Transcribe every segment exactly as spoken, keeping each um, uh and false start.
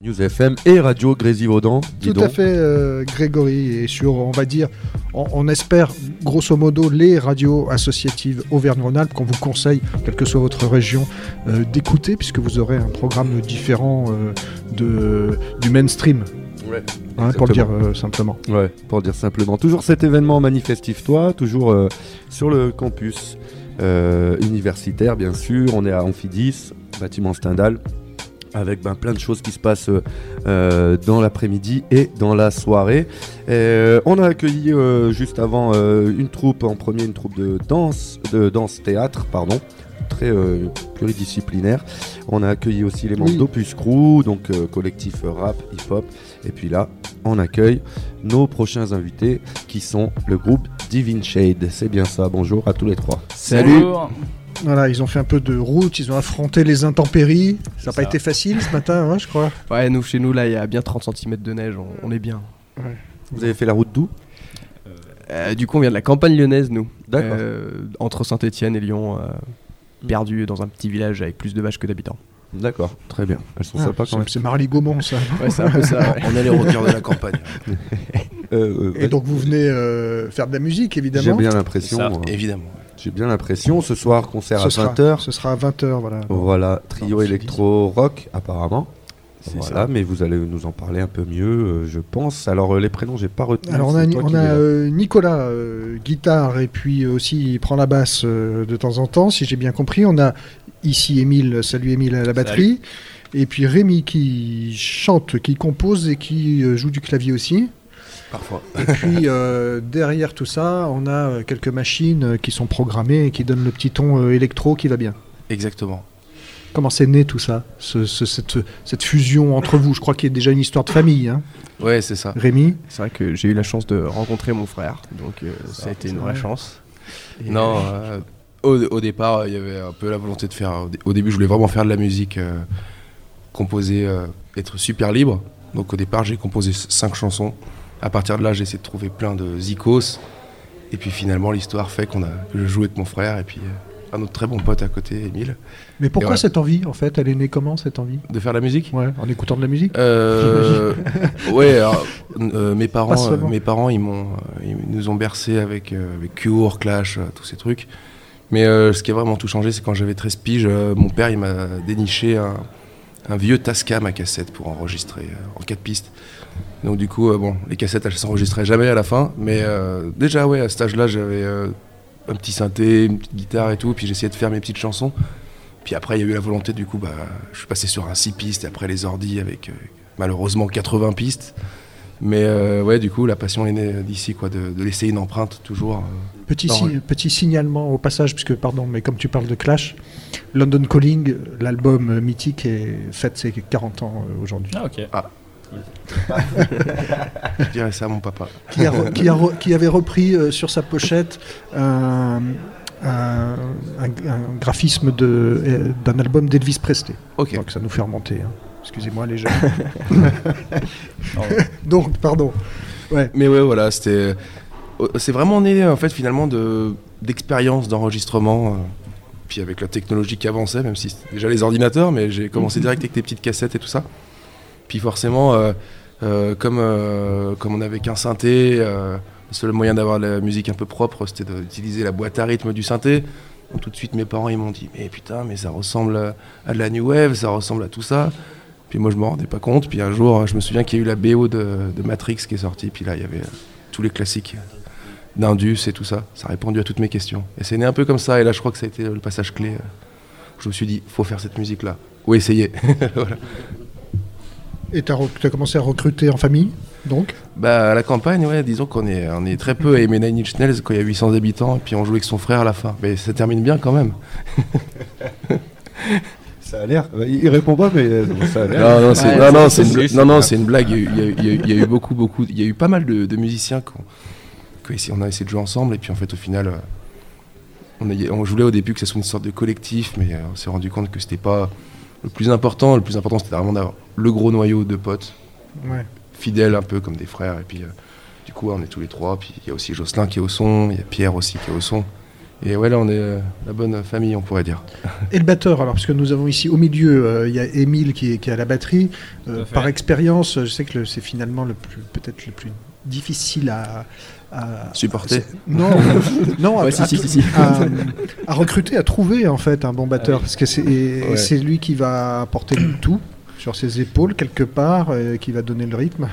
News F M et Radio Grésivaudan. Tout à fait, euh, Grégory. Et sur, on va dire, on, on espère, grosso modo, les radios associatives Auvergne-Rhône-Alpes qu'on vous conseille, quelle que soit votre région, euh, d'écouter, puisque vous aurez un programme différent euh, de, du mainstream. Ouais, hein, pour le dire euh, simplement. Ouais, pour le dire simplement. Toujours cet événement Manifestive-toi, toujours euh, sur le campus euh, universitaire, bien sûr. On est à Amphi dix, bâtiment Stendhal, avec ben, plein de choses qui se passent euh, dans l'après-midi et dans la soirée. Et, on a accueilli euh, juste avant euh, une troupe, en premier une troupe de danse, de danse-théâtre, pardon, très euh, pluridisciplinaire. On a accueilli aussi les membres oui. d'Opus Crew, donc euh, collectif rap, hip-hop. Et puis là, on accueille nos prochains invités qui sont le groupe Divine Shade. C'est bien ça, bonjour à tous les trois. Salut. Bonjour. Voilà, ils ont fait un peu de route, ils ont affronté les intempéries. Ça n'a pas été facile ce matin, hein, je crois. Ouais, nous, chez nous, là, il y a bien trente centimètres de neige, on, on est bien. Ouais. Vous avez fait la route d'où ? euh, Du coup, on vient de la campagne lyonnaise, nous. D'accord. Euh, entre Saint-Étienne et Lyon, euh, mmh. perdu dans un petit village avec plus de vaches que d'habitants. D'accord, très bien. Elles sont ah, sympas quand même. C'est Marly-Gaumont, ça. Ouais, c'est un peu ça. Ouais. On est les rockers de la campagne. euh, euh, et donc, vous venez euh, faire de la musique, évidemment. J'ai bien l'impression. Ça, euh, évidemment. J'ai bien l'impression. Ce soir, concert ce à sera, vingt heures. Ce sera à vingt heures, voilà. Voilà, trio électro-rock, apparemment. C'est voilà, ça. mais vous allez nous en parler un peu mieux, euh, je pense. Alors, euh, les prénoms, j'ai pas retenu. Alors, on a, on a euh, Nicolas, euh, guitare, et puis aussi il prend la basse euh, de temps en temps, si j'ai bien compris. On a ici Émile, salut Émile à la batterie. Salut. Et puis Rémi qui chante, qui compose et qui euh, joue du clavier aussi. Parfois. Et puis euh, derrière tout ça, on a quelques machines euh, qui sont programmées et qui donnent le petit ton euh, électro qui va bien. Exactement. Comment c'est né tout ça, ce, ce, cette, cette fusion entre vous ? Je crois qu'il y a déjà une histoire de famille. Hein. Ouais, c'est ça. Rémi ? C'est vrai que j'ai eu la chance de rencontrer mon frère, donc euh, ça, ça a été une vraie chance. Et non, euh, au, au départ, il y avait un peu la volonté de faire... Au début, je voulais vraiment faire de la musique, euh, composer, euh, être super libre. Donc au départ, j'ai composé cinq chansons. À partir de là, j'ai essayé de trouver plein de zikos. Et puis finalement, l'histoire fait qu'on a, que je joue avec mon frère et puis euh, un autre très bon pote à côté, Émile. Mais pourquoi ouais. cette envie, en fait ? Elle est née comment, cette envie ? De faire de la musique ? Ouais, en écoutant de la musique euh, Ouais, alors, euh, mes parents, euh, mes parents ils, m'ont, euh, ils nous ont bercés avec, euh, avec Cure, Clash, euh, tous ces trucs. Mais euh, ce qui a vraiment tout changé, c'est quand j'avais treize piges, euh, mon père il m'a déniché un, un vieux Tascam à cassette pour enregistrer euh, en quatre pistes. Donc du coup, euh, bon, les cassettes, elles s'enregistraient jamais à la fin, mais euh, déjà, ouais, à cet âge-là, j'avais euh, un petit synthé, une petite guitare et tout, puis j'essayais de faire mes petites chansons. Puis après, il y a eu la volonté, du coup, bah, je suis passé sur un six pistes, et après les ordis avec, euh, malheureusement, quatre-vingts pistes. Mais euh, ouais, du coup, la passion est née d'ici, quoi, de, de laisser une empreinte, toujours. Euh, petit, si, petit signalement au passage, puisque, pardon, mais comme tu parles de Clash, London Calling, l'album mythique, est fête ses quarante ans euh, aujourd'hui. Ah, ok. Ah. Je dirais ça à mon papa. Qui, a re, qui, a re, qui avait repris euh, sur sa pochette un, un, un, un graphisme de, euh, d'un album d'Elvis Presley. Okay. Donc ça nous fait remonter. Hein. Excusez-moi les jeunes. Donc, pardon. Ouais. Mais ouais, voilà, c'était, c'est vraiment né en fait finalement de, d'expérience d'enregistrement. Euh, puis avec la technologie qui avançait, même si c'était déjà les ordinateurs, mais j'ai commencé direct avec des petites cassettes et tout ça. Puis forcément, euh, euh, comme, euh, comme on n'avait qu'un synthé, euh, le seul moyen d'avoir la musique un peu propre, c'était d'utiliser la boîte à rythme du synthé. Donc tout de suite, mes parents ils m'ont dit « Mais putain, mais ça ressemble à de la New Wave, ça ressemble à tout ça ». Puis moi, je m'en rendais pas compte. Puis un jour, je me souviens qu'il y a eu la B O de, de Matrix qui est sortie. Puis là, il y avait euh, tous les classiques d'Indus et tout ça. Ça a répondu à toutes mes questions. Et c'est né un peu comme ça. Et là, je crois que ça a été le passage clé. Je me suis dit « Faut faire cette musique-là. » Ou essayer. Voilà. Et tu as commencé à recruter en famille, donc ? Bah, à la campagne, ouais, disons qu'on est, on est très peu à aimer Nine Inch Nails quand il y a huit cents habitants, et puis on joue avec son frère à la fin. Mais ça termine bien quand même. Ça a l'air. Il répond pas, mais ça a l'air. Non, non, c'est, ouais, non, non, c'est, une, c'est, non, non, c'est une blague. Il y a, il y a, il y a, il y a eu beaucoup, beaucoup. Il y a eu pas mal de, de musiciens qu'on a essayé de jouer ensemble, et puis en fait, au final, on, a, on voulait au début que ça soit une sorte de collectif, mais on s'est rendu compte que c'était pas. Le plus important, le plus important, c'était vraiment d'avoir le gros noyau de potes, ouais. fidèles un peu comme des frères. Et puis, euh, du coup, on est tous les trois. Puis il y a aussi Jocelyn qui est au son, il y a Pierre aussi qui est au son. Et ouais, là, on est euh, la bonne famille, on pourrait dire. Et le batteur, alors, parce que nous avons ici au milieu, euh, il y a Émile qui est, qui est à la batterie. Euh, par expérience, je sais que le, c'est finalement le plus, peut-être le plus difficile à... à supporter. Non, non, ouais, à, si, à, si, si, si. À, à recruter, à trouver en fait un bon batteur, Ah oui. parce que c'est, ouais. c'est lui qui va porter le tout sur ses épaules quelque part, euh, qui va donner le rythme.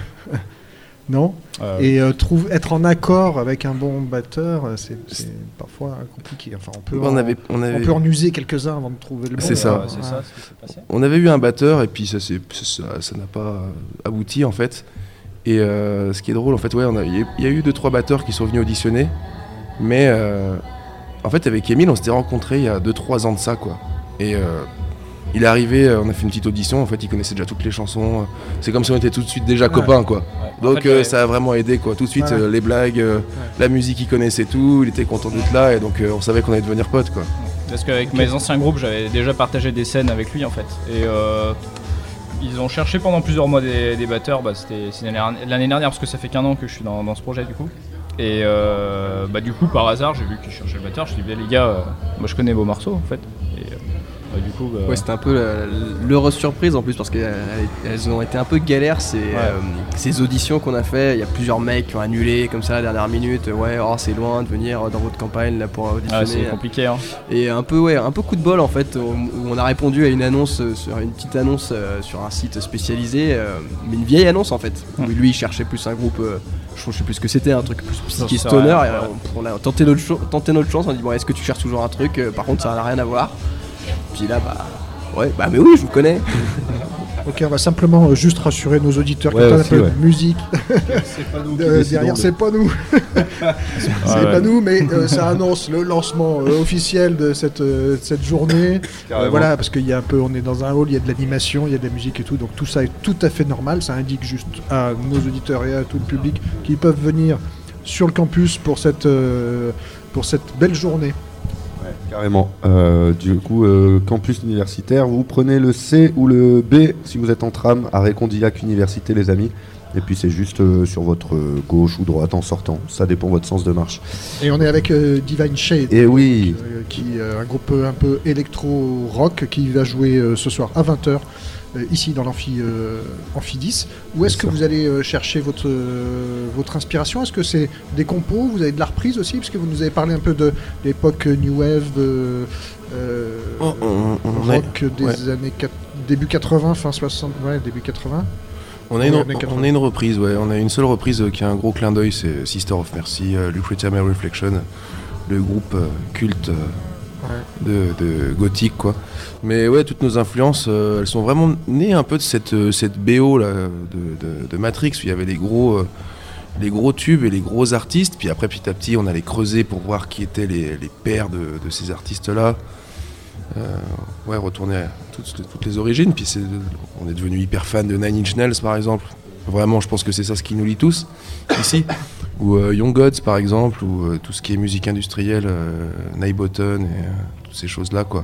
Non euh, Et euh, trouve, être en accord avec un bon batteur, c'est, c'est parfois compliqué. Enfin, on peut, on en, avait, on avait... on peut en user quelques-uns avant de trouver le bon. C'est ça. Ouais, c'est ça ce qui s'est passé. On avait eu un batteur et puis ça, c'est, ça, ça n'a pas abouti en fait. Et euh, ce qui est drôle, en fait, ouais, il y, y a eu deux trois batteurs qui sont venus auditionner, mais euh, en fait, avec Émile, on s'était rencontrés il y a deux trois ans de ça, quoi. Et euh, il est arrivé, on a fait une petite audition, en fait, il connaissait déjà toutes les chansons. C'est comme si on était tout de suite déjà ouais. copains, quoi. Ouais. Donc en fait, euh, ouais. ça a vraiment aidé, quoi. Tout de suite, ouais. euh, les blagues, euh, ouais. la musique, il connaissait tout, il était content d'être là, et donc euh, on savait qu'on allait devenir potes, quoi. Parce qu'avec okay. mes anciens groupes, j'avais déjà partagé des scènes avec lui, en fait. Et euh, ils ont cherché pendant plusieurs mois des, des batteurs, bah, c'était, c'était l'année dernière, parce que ça fait qu'un an que je suis dans, dans ce projet, du coup. Et euh, bah, du coup, par hasard, j'ai vu qu'ils cherchaient le batteur, je me suis dit, les gars, euh, moi je connais vos morceaux, en fait. Et, euh, bah, du coup, bah... ouais, c'était un peu la, l'heureuse surprise en plus parce qu'elles elles ont été un peu galères ces, ouais. euh, ces auditions qu'on a fait. Il y a plusieurs mecs qui ont annulé comme ça à la dernière minute. Ouais, oh, c'est loin de venir dans votre campagne là pour auditionner. Ouais, c'est compliqué. Hein. Et un peu, ouais, un peu coup de bol en fait. Où on a répondu à une annonce sur une petite annonce euh, sur un site spécialisé, euh, mais une vieille annonce en fait. Mmh. Où lui il cherchait plus un groupe. Euh, je sais plus ce que c'était, un truc plus psyché stoner. Ouais, ouais. On, on a tenté notre, cho- tenté notre chance. On a dit bon, est-ce que tu cherches toujours un truc euh, Par contre, ça n'a rien à voir. Puis là, bah, ouais, bah, mais oui, je vous connais. Ok, on va simplement euh, juste rassurer nos auditeurs ouais, quand on a un aussi, peu ouais. de musique. C'est pas nous. euh, derrière, c'est pas nous. c'est ah, pas ouais. nous, mais euh, ça annonce le lancement euh, officiel de cette, euh, cette journée. Euh, voilà, parce qu'il y a un peu, on est dans un hall, il y a de l'animation, il y a de la musique et tout, donc tout ça est tout à fait normal. Ça indique juste à nos auditeurs et à tout le public qu'ils peuvent venir sur le campus pour cette, euh, pour cette belle journée. Ouais, carrément. Euh, du coup, euh, campus universitaire, vous prenez le C ou le B si vous êtes en tram à Récondillac Université, les amis. Et puis c'est juste euh, sur votre euh, gauche ou droite en sortant. Ça dépend de votre sens de marche. Et on est avec euh, Divine Shade. Et oui. Euh, qui euh, un groupe un peu électro-rock qui va jouer euh, ce soir à vingt heures. Euh, ici dans l'amphi euh, amphi dix. Où est-ce que vous allez euh, chercher votre, euh, votre inspiration ? Est-ce que c'est des compos ? Vous avez de la reprise aussi ? Parce que vous nous avez parlé un peu de l'époque New Wave, euh, euh, oh, on, on rock est, des ouais. années quatre, début quatre-vingts, fin soixante, ouais, début quatre-vingts. On a, une, on a une reprise, ouais. On a une seule reprise qui a un gros clin d'œil, c'est Sister of Mercy, euh, Lucretia May Reflection, le groupe euh, culte euh, ouais. de, de gothique, quoi. Mais ouais, toutes nos influences, euh, elles sont vraiment nées un peu de cette, euh, cette B O là, de, de, de Matrix, où il y avait les gros, euh, les gros tubes et les gros artistes, puis après petit à petit on allait creuser pour voir qui étaient les, les pères de, de ces artistes-là. Euh, ouais, retourner à toutes, toutes les origines, puis c'est, on est devenu hyper fan de Nine Inch Nails par exemple. Vraiment, je pense que c'est ça ce qui nous lie tous ici. Ou euh, Young Gods par exemple, ou euh, tout ce qui est musique industrielle, euh, Neighboton et euh, toutes ces choses-là, quoi.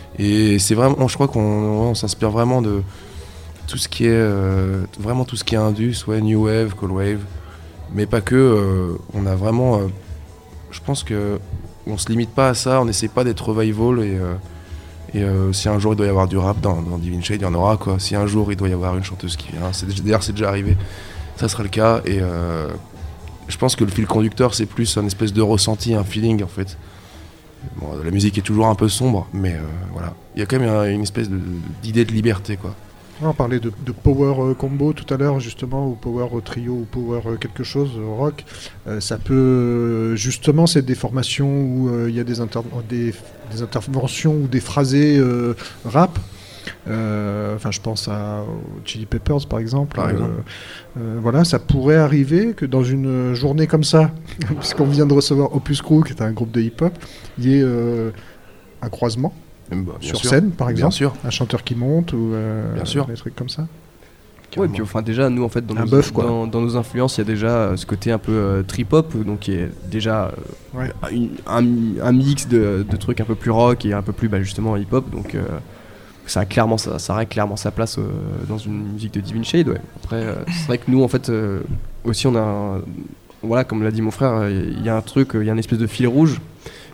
Et c'est vraiment, je crois qu'on on s'inspire vraiment de tout ce qui est euh, vraiment tout ce qui est indus, ouais, New Wave, Cold Wave, mais pas que. Euh, on a vraiment, euh, je pense que on se limite pas à ça, on n'essaie pas d'être revival et euh, et euh, si un jour il doit y avoir du rap dans, dans Divine Shade, il y en aura, quoi. Si un jour il doit y avoir une chanteuse qui vient, c'est, d'ailleurs c'est déjà arrivé, ça sera le cas. Et euh, je pense que le fil conducteur c'est plus un espèce de ressenti, un feeling en fait. Bon, la musique est toujours un peu sombre, mais euh, voilà, il y a quand même une espèce de, d'idée de liberté, quoi. On parlait de, de power combo tout à l'heure justement, ou power trio, ou power quelque chose, rock. Euh, ça peut justement, c'est des formations où il euh, y a des, inter- des, des interventions ou des phrasés euh, rap. Enfin, euh, je pense à Chili Peppers par exemple. Par exemple. Euh, euh, voilà, ça pourrait arriver que dans une journée comme ça, puisqu'on vient de recevoir Opus Crew, qui est un groupe de hip-hop, il y ait euh, un croisement. Bah, sur sûr. scène par exemple, bien sûr. Un chanteur qui monte ou euh, bien sûr. Des trucs comme ça. Ouais, puis enfin déjà nous en fait dans, nos, bœuf, dans, dans nos influences il y a déjà euh, ce côté un peu euh, trip-hop, donc qui est déjà euh, ouais. une, un, un mix de, de trucs un peu plus rock et un peu plus bah, justement hip-hop, donc euh, ça a clairement ça, ça a clairement sa place euh, dans une musique de Divine Shade, ouais. Après euh, c'est vrai que nous en fait euh, aussi on a un, voilà, comme l'a dit mon frère, il y a un truc, il y a une espèce de fil rouge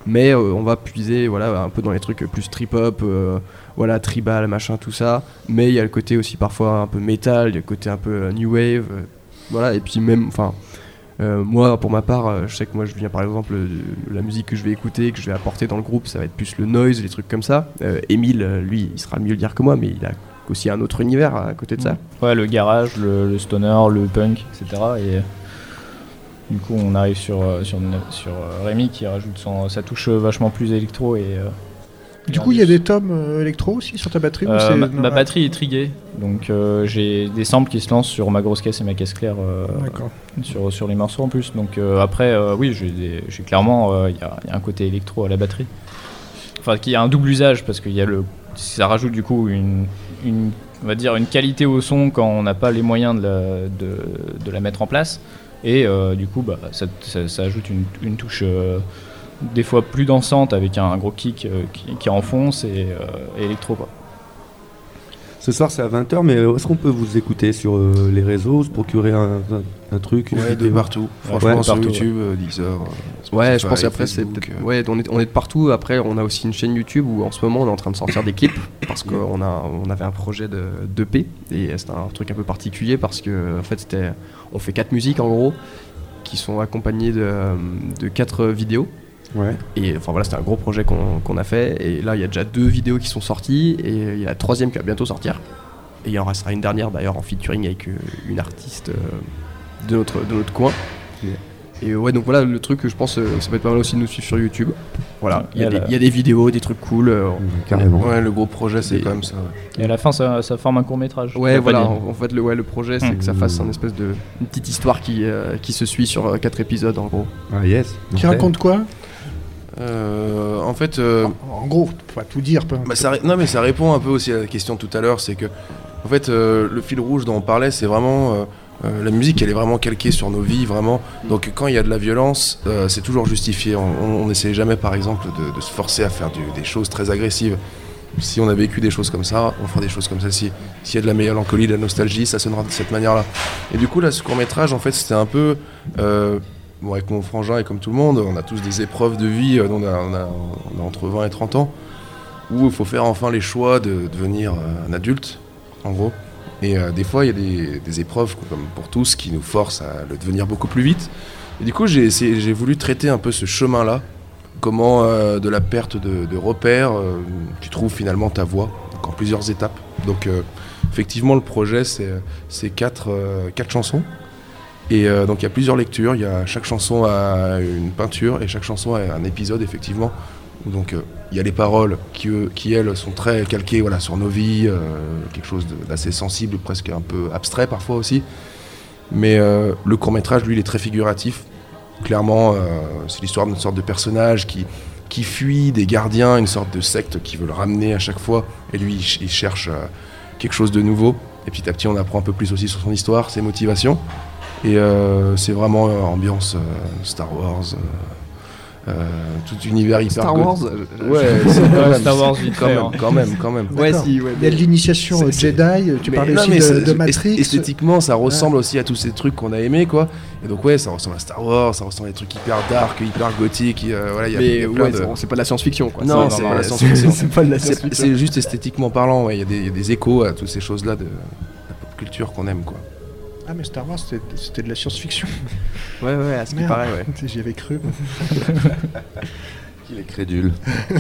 mais euh, on va puiser voilà, un peu dans les trucs plus trip-hop, euh, voilà, tribal, machin, tout ça. Mais il y a le côté aussi parfois un peu métal, il y a le côté un peu euh, new wave, euh, voilà, et puis même, enfin, euh, moi pour ma part, euh, je sais que moi je viens par exemple de la musique que je vais écouter, que je vais apporter dans le groupe, ça va être plus le noise, les trucs comme ça. Euh, Émile, lui, il sera mieux le dire que moi, mais il a aussi un autre univers à côté de ça. Ouais, le garage, le, le stoner, le punk, et cetera. Et du coup, on arrive sur, sur, sur Rémi qui rajoute son, sa touche vachement plus électro. Et, du coup, il y a des tomes euh, électro aussi sur ta batterie euh, ou c'est... ma, non, ma ouais. batterie est triguée, donc euh, j'ai des samples qui se lancent sur ma grosse caisse et ma caisse claire euh, sur, sur les morceaux en plus. Donc euh, après, euh, oui, j'ai, des, j'ai clairement, il euh, y, y a un côté électro à la batterie. Enfin, qu'il y a un double usage parce qu'il y a le, ça rajoute du coup une, une, on va dire une qualité au son quand on n'a pas les moyens de la, de, de la mettre en place. Et euh, du coup, bah, ça, ça, ça ajoute une, une touche euh, des fois plus dansante avec un, un gros kick euh, qui, qui enfonce et, euh, et électro quoi. Ce soir c'est à vingt heures, mais est-ce qu'on peut vous écouter sur euh, les réseaux, se procurer un, un, un truc, une Ouais, de vidéo partout. Franchement, Ouais, sur partout, YouTube, euh, Deezer. euh, Spotify, Ouais, je pense qu'après c'est Facebook, peut-être... euh, Ouais, on est, on est de partout. Après, on a aussi une chaîne YouTube où en ce moment on est en train de sortir des clips parce qu'on a, on avait un projet de d'E P et c'était un truc un peu particulier parce que en fait c'était, on fait quatre musiques en gros qui sont accompagnées de, de quatre vidéos. Ouais. Et enfin voilà, c'était un gros projet qu'on, qu'on a fait et là il y a déjà deux vidéos qui sont sorties et il y a la troisième qui va bientôt sortir. Et il en restera une dernière d'ailleurs en featuring avec euh, une artiste euh, de, notre, de notre coin. Yeah. Et ouais, donc voilà le truc, je pense, euh, ça peut être pas mal aussi de nous suivre sur YouTube. Voilà, il y, a la... des, il y a des vidéos, des trucs cool. Euh, mmh, carrément. Ouais, le gros projet, c'est Et- quand même ça. Ouais. Et à la fin, ça, ça forme un court métrage. Ouais, voilà, en, en fait, le, ouais, le projet, c'est Mmh. que ça fasse un espèce de une petite histoire qui, euh, qui se suit sur euh, quatre épisodes en gros. Ah yes. Qui Ok. raconte quoi? Euh, en fait, euh, En gros, faut pas tout dire. Pas... bah, ça, ré- non, mais ça répond un peu aussi à la question de tout à l'heure, c'est que, en fait, euh, le fil rouge dont on parlait, c'est vraiment euh, euh, la musique, elle est vraiment calquée sur nos vies, vraiment. Donc, quand il y a de la violence, euh, c'est toujours justifié. On n'essaie jamais, par exemple, de, de se forcer à faire du- des choses très agressives. Si on a vécu des choses comme ça, on fera des choses comme celle-ci. S'il y a de la mélancolie, de la nostalgie, ça sonnera de cette manière-là. Et du coup, là, ce court-métrage, en fait, c'était un peu... euh, bon, avec mon frangin et comme tout le monde, on a tous des épreuves de vie, euh, on, a, on, a, on a entre vingt et trente ans, où il faut faire enfin les choix de devenir euh, un adulte, en gros. Et euh, des fois, il y a des, des épreuves, comme pour tous, qui nous forcent à le devenir beaucoup plus vite. Et du coup, j'ai, essayé- j'ai voulu traiter un peu ce chemin-là, comment euh, de la perte de, de repères, euh, tu trouves finalement ta voie, donc en plusieurs étapes. Donc euh, effectivement, le projet, c'est, c'est quatre, euh, quatre chansons. Et euh, donc il y a plusieurs lectures, il y a, chaque chanson a une peinture et chaque chanson a un épisode effectivement. Où donc euh, il y a les paroles qui, eux, qui elles sont très calquées voilà, sur nos vies, euh, quelque chose de- d'assez sensible, presque un peu abstrait parfois aussi. Mais euh, le court-métrage, lui, il est très figuratif. Clairement, euh, c'est l'histoire d'une sorte de personnage qui, qui fuit des gardiens, une sorte de secte qui veut le ramener à chaque fois. Et lui, il, ch- il cherche euh, quelque chose de nouveau. Et petit à petit, on apprend un peu plus aussi sur son histoire, ses motivations. Et euh, c'est vraiment euh, ambiance euh, Star Wars, euh, euh, tout univers hyper Star go- Wars Ouais, c'est quand Ouais, même, Star Wars, vite quand fait, même, hein. quand même, quand même. Ouais, D'accord. si, ouais. Il y a de l'initiation C'est- euh, c'est- Jedi, tu Mais parlais non, aussi mais de, c'est- de est- Matrix. Esthétiquement, ça ressemble aussi à tous ces trucs qu'on a aimés, quoi. Et donc, ouais, ça ressemble à Star Wars, ça ressemble à des trucs hyper dark, hyper gothique. euh, voilà, il y a, il y Mais a plein ouais, de. c'est, c'est pas de la science-fiction quoi. Non, c'est, c'est non, pas non, la c'est- science-fiction. c'est pas de la C'est, science-fiction. c'est juste esthétiquement parlant, ouais. Il y a des, il y a des échos à toutes ces choses-là de, de la pop culture qu'on aime, quoi. Ah, mais Star Wars, c'était, c'était de la science-fiction. Ouais, ouais, à ce qui Merde. paraît, ouais. J'y avais cru. Il est crédule.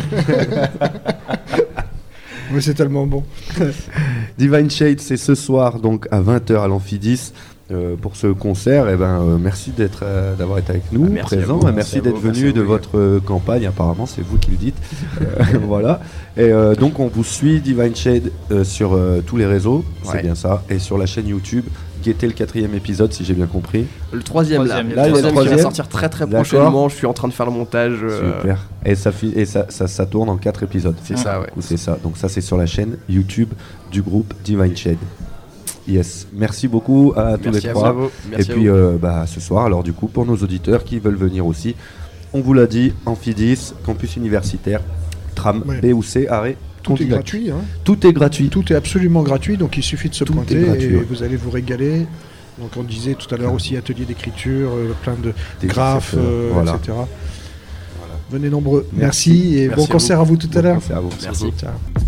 Mais c'est tellement bon. Divine Shade, c'est ce soir donc à vingt heures à l'Amphidis euh, pour ce concert. Et ben euh, merci d'être euh, d'avoir été avec nous, Ah, merci à présent. vous, Et merci merci à d'être vous, merci venu à de vous, votre euh, campagne. Apparemment, c'est vous qui le dites. Euh, voilà. Et euh, donc on vous suit Divine Shade euh, sur euh, tous les réseaux, c'est Ouais. bien ça, et sur la chaîne YouTube. Guettez le quatrième épisode si j'ai bien compris. Le troisième, là, Troisième. le Là, il y a le troisième qui va troisième. sortir très très D'accord. prochainement. Je suis en train de faire le montage. euh, Super. Et ça fi- et ça, ça, ça tourne en quatre épisodes. C'est ça, ouais. Du coup, c'est ça. Donc ça c'est sur la chaîne YouTube du groupe Divine Shade. Yes. Merci beaucoup à tous Merci les à trois. vous. Et Merci à puis vous. euh, bah, ce soir, alors du coup, pour nos auditeurs qui veulent venir aussi, on vous l'a dit, Amphidis, campus universitaire, tram Ouais. B ou C, arrêt. Tout on est dit gratuit. Hein. Tout est gratuit. Tout est absolument gratuit, donc il suffit de se Tout pointer est gratuit, et ouais. vous allez vous régaler. Donc on disait tout à l'heure aussi atelier d'écriture, euh, plein de Des graphes, graphes, euh, voilà. et cetera. Venez nombreux. Merci. Merci, et Merci bon à concert à vous tout à Bon l'heure. concert à vous. Merci. Ciao.